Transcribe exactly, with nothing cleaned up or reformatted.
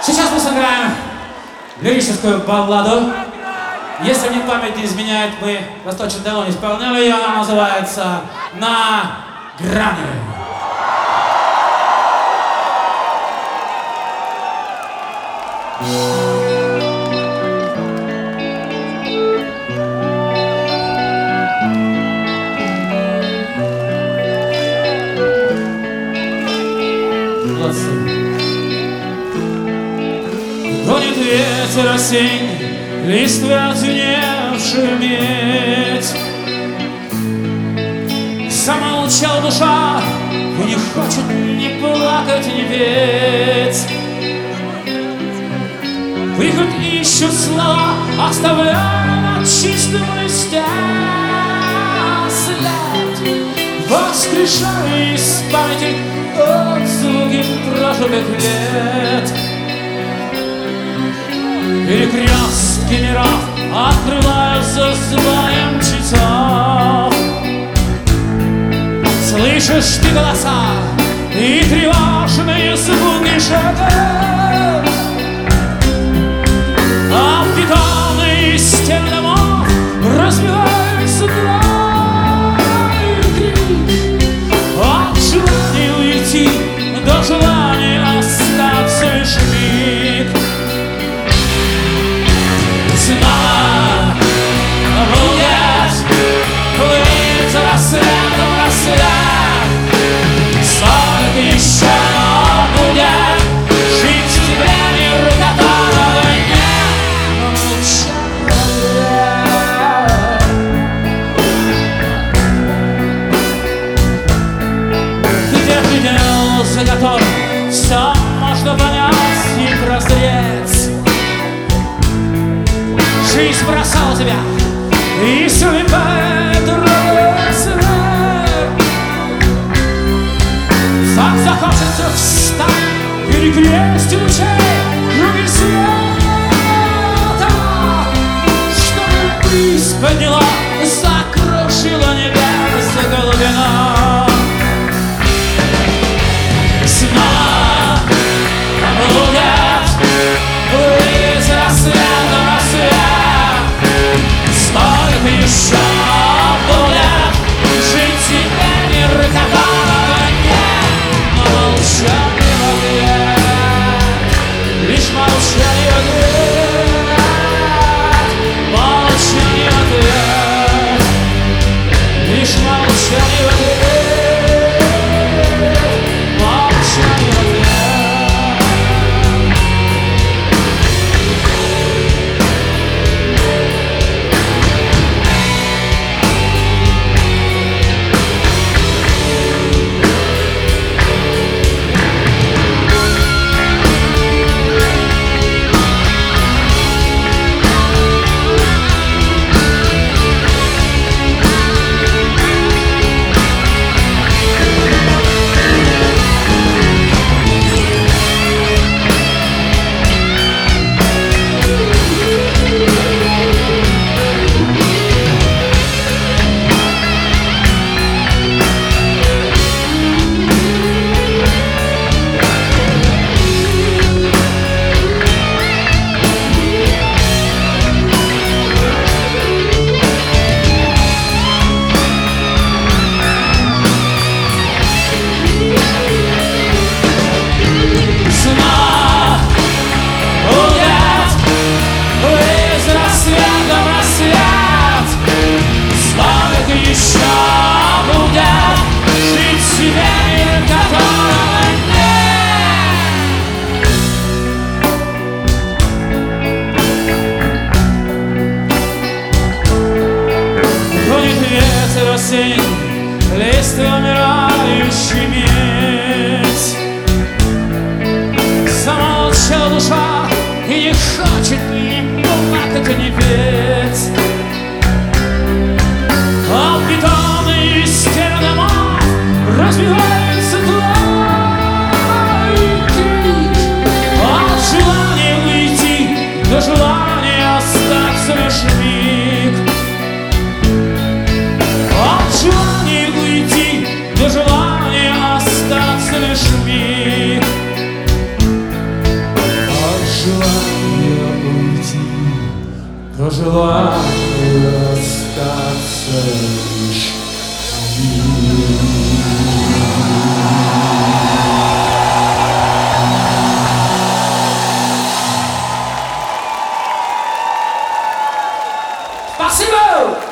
Сейчас мы сыграем лирическую балладу. Если мне память не изменяет, мы достаточно давно не исполняли ее. Она называется «На грани». Гонит ветер осень, листвя оценевшую медь. Замолчала душа, и не хочет ни плакать, ни петь. Выход ищут слова, оставляя на чистом листе след, воскрешая из памяти отзвуки прожитых лет. Перекрестки миров открываются звоем часов. Слышишь ты голоса и тревожные звуки шагов. А бетонные стены домов разбиваются дрожью крик. От желания уйти до желания остаться лишь миг. Снова будет плыть рассветом рассвет. Сколько еще будет жить в тебе мир, которого нет. Где предел, за которым все можно понять и прозреть. Жизнь бросала тебя и слепает рассвет. Так захочется встать, перекрестить лучей круги света, чтобы бриз подняла, закрушила небеса глубина. Снова будет плыть рассветом рассвет. Сколько еще будет жить тебе мир, которого нет. Но молчание в ответ, лишь молчание в ответ, молчание в ответ, лишь молчание в ответ, молчание в ответ. Листвя умирающий медь. Замолчала душа и не хочет ни плакать, ни петь. А бетонные стены домов разбиваются твой крик. От желания уйти до желания остаться лишь миг. От желания уйти до желания остаться лишь миг. От желание уйти, то желание остаться лишь Спасибо!